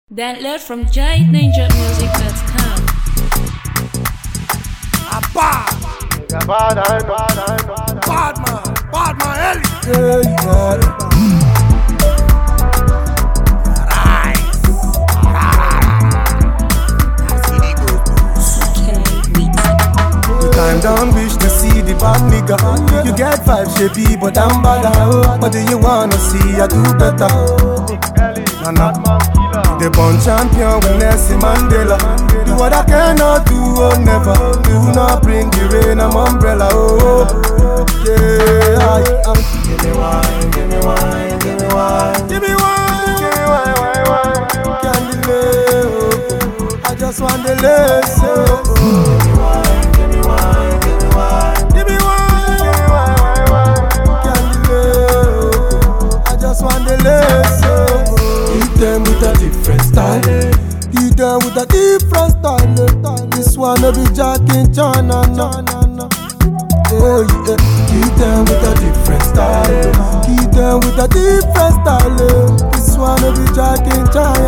Download from giantninjamusic.com. Bad man, Time don't wish to see the bad nigga. You get five shapey, but I'm bad. What do you wanna see? I do better. Nah. The born champion with Nelson Mandela. Do what I cannot do, oh never. Do not bring the rain, I'm umbrella. Oh, yeah. Give me wine, give me wine, give me wine, give me wine, give me wine. Can't delay, oh. I just want the lace, oh. Give me wine, give me wine, give me wine, give me wine, give me wine. Can't delay, oh. I just want the lace, oh. Hit them with a different style. Hit them with a different style. This one will be Jack and John. Oh yeah. Hit them with a different style. Hit them with a different style. This one will be Jack and John.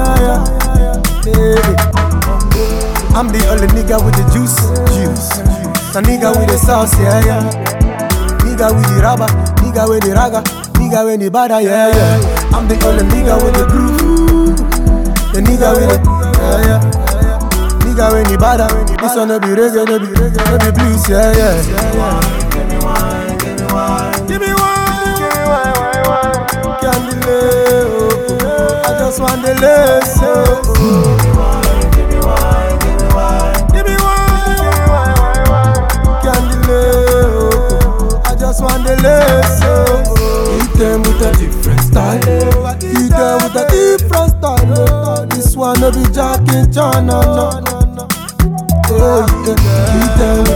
I'm the only nigga with the juice. The nigga with the sauce, yeah. Nigga with the rubber, nigga with the raga, nigga with the bada, yeah. I'm the only nigga with the groove. The nigga with it, yeah. Nigga with the bada, this one no be reggae, no be blues, yeah. Give me wine, give me wine, give me wine, give me wine. Can't delay, oh. I just want the lace, oh. Give me wine, give me wine, give me wine, give me wine, can't delay, oh. I just want the lace, oh. Hit them with a different style. Hit them with a different style. This one no be Jack and John, no. Oh yeah. Hit them